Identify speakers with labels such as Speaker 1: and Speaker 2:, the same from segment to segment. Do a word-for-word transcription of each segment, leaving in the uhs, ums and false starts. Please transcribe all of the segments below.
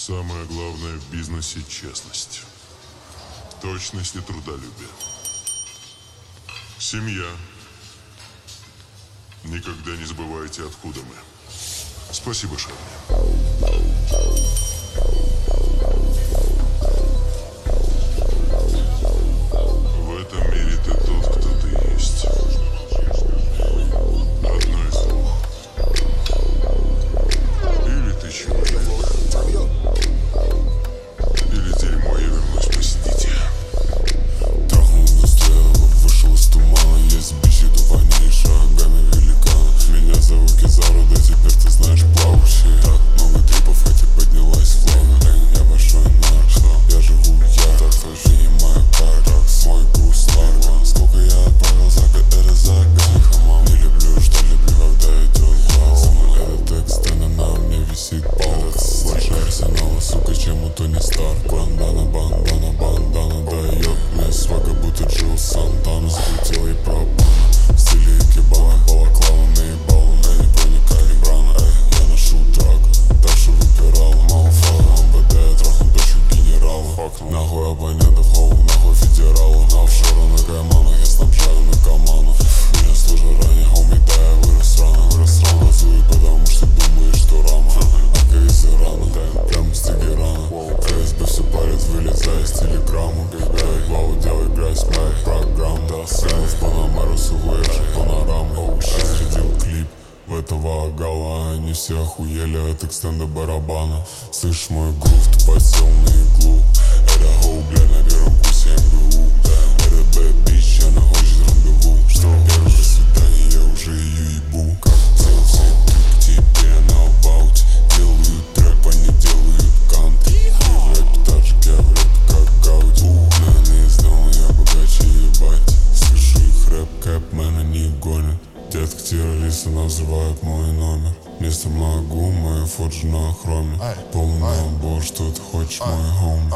Speaker 1: Самое главное в бизнесе – честность, точность и трудолюбие. Семья. Никогда не забывайте, откуда мы. Спасибо, Шарли. В этом мире ты тот, кто ты есть. Одно из двух. Или ты человек, или дерьмо, я вернусь посидите.
Speaker 2: Трахнул до стрелок, вышел из тумана. Есть бичи до войны шагами великана. Меня зовут Кизару, да теперь ты знаешь плавающий. Так много трипов, хотя поднялась флага. Я большой наш, я живу я. Так тоже не моя пара, мой груз ларва. Сколько я отправил за это загадка. Не люблю, что люблю, когда идет глаз. Этот текст, а на мне висит палец. Больше арсенала, сука, чем у Тони Старк. Бандана, бандана, бандана дает мне свага, будто Джилл Сантана. Скрутил и пропана, в стиле икебана. Балаклава наебала, я не проникаю брана. Эй, я ношу драку, дальше выпирала. Малфа, МВД, трахнул дочку генерала. Нахуй абонентов, хоу, нахуй федерала. На офшора, на кайманах, я снабжаю на команду. Меня служа ранее, хоуми, да, я вырос рано. Вырос рано, газую, потому что думаешь, что рано. Ака из Ирана, прямо с Тегерана. ФСБ все парит, вылезая из телеграмму. Эй, вау, делай грязь, моя программа. Сел в Панамеру, сугуешь панораму. Зарядил клип в этого агала. Они все охуели от экстенда барабана. Слышь, мой грув, ты подсел на иглу. Это хоу, блядь, на первом курсе МГУ. Это бэд бич, она хочет рандеву. Что? Первое свидание, я уже ее ебу. Как делал все трюки, теперь она в ауте. Делают трэп, они делают канты. Ты в рэпе тажик, я в рэпе как Гауди. Наверное, сделал я богаче, ебать. Слышу их рэп, кэп, они гонят. Детка террористы взрывают мой номер. Вместо могу, моя фоджи на хроме. Полный набор, что ты хочешь, мой хоми.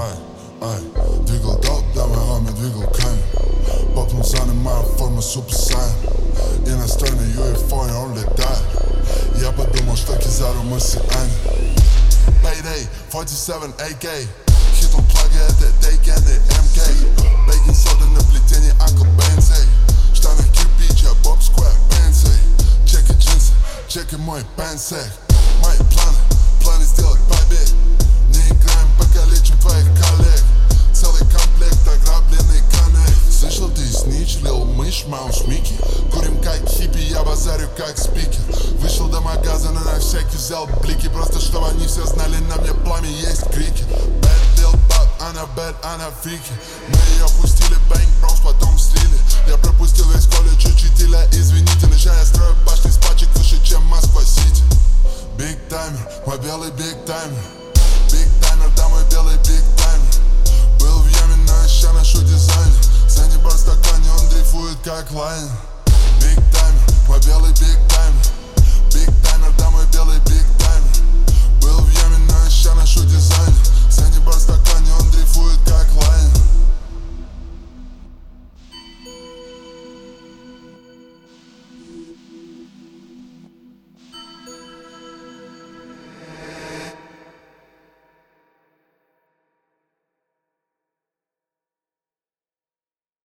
Speaker 3: Двигал долг, да мой хоми, двигал камень. Попнул заны, моя форма супер сайн. Иностранный ю эф о, он летает. Я подумал, что Кизару марсиане. Payday, сорок семь эй кей. Хит он плаги, это дейкенды эм кей. Бейкинг сода на плетении, Uncle Benzie. Штаны кирпич, я Боб Сквер, Бензи. Чеки джинсы, чеки мой пенсек. Мои планы, планы сделать побег. Не играем, покалечим твоих коллег. Целый комплект, ограбленный коннект. Слышал, ты снич, лил мышь, маус Микки. Курим как хиппи, я базарю как спикер. Вышел до магазина, на всякий взял блики. Просто чтобы они все знали, на мне пламя есть крики. Bad lil pop, она bad, она фрики. Мы ее пустили, бэнк, брос, потом слили. Я пропустил весь колледж, учителя, извините. Ноча я строю башни с пачек выше, чем Москва-Сити. Биг таймер, мой белый биг таймер. Биг таймер, да мой белый биг таймер. Был в яме, но ща ношу дизайнер. Санибар в стакане, он дрейфует как лайнер. Биг таймер, мой белый